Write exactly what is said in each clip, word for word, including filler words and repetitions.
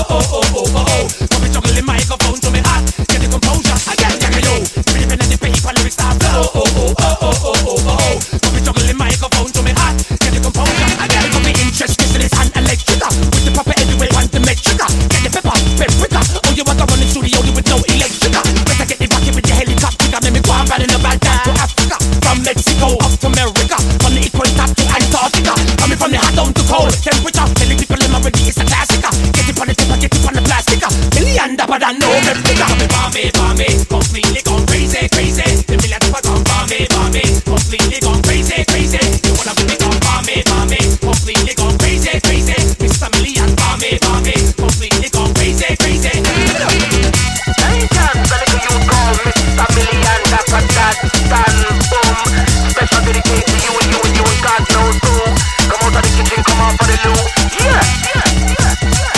oh, oh, oh, oh, oh. Got me juggling microphone to me hot. Get the composure again, yeah, yo. Pretty pen and the paper, lyrics start flow. Oh, oh, oh, oh, oh, oh, oh, oh. Got me juggling microphone to me hot. Get the composure again. Got me interested in this hand electric. With the proper heavyweight want to make trigger. Get the pepper, paprika. Oh, you want to run in studio with no electric. Better get the rocket with the helicopter. Make me go and run in the back down to Africa. From Mexico up to America. From the equator to Antarctica. Coming from the hot down to cold temperature. Telling people in my ready it's a classic. Get it on the tip, get it on the plastic. Million dollar than no replica. Me bomb me, bomb me, completely gone crazy, crazy. The million dollar gone bomb me, bomb me, completely gone crazy, crazy. You wanna be me gone bomb me, bomb me, completely gone crazy, crazy. Mister Million bomb me, bomb me, completely gone crazy, crazy. Anytime somebody you call Mister Million, that's a that, stand, boom. Special dedicated to you and you and you and God knows who. Come out of the kitchen, come out for the loo. Yeah, yeah, yeah, yeah,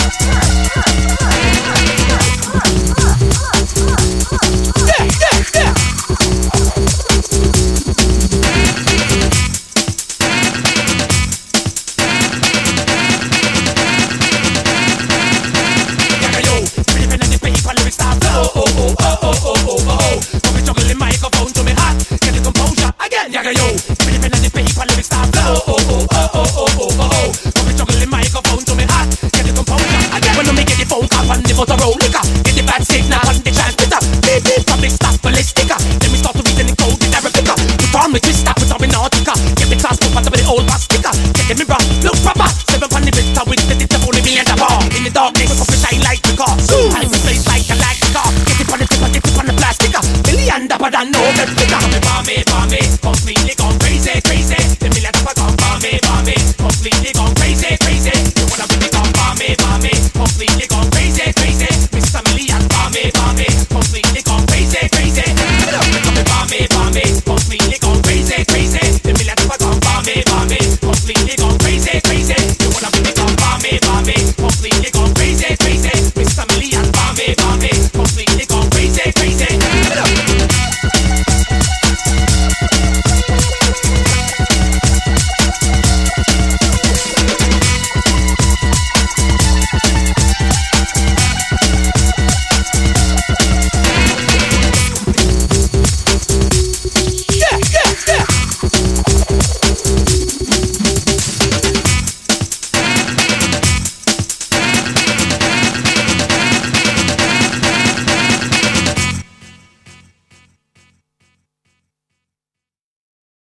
yeah, yeah, yeah. Yeah, yo, pretty pen and the paper, lyrics start flow. Oh, oh, oh, oh, oh, oh, oh, oh. Got me juggling microphone to me hot. Get the composure again, yeah, yo. Pretty pen and the paper, lyrics start flow. Oh, oh, oh, oh, oh, oh, oh, oh. Got me juggling microphone to me hot. Get the composure again. When me get the phone call on the Motorola, get the bad signal on the transmitter. Beep beep from the stop ballistic. Then we start to read in the code with Arabic. Put on me twist up with our nautica. Get me transport back to the old bastica. Check me bra, look proper. Seven on the bitter with the tip only million dollar. In the darkness, we shine like the car. Zoom, I place like a like the car. Get it on the tip, get it on the plastic. Million dollar than no replica.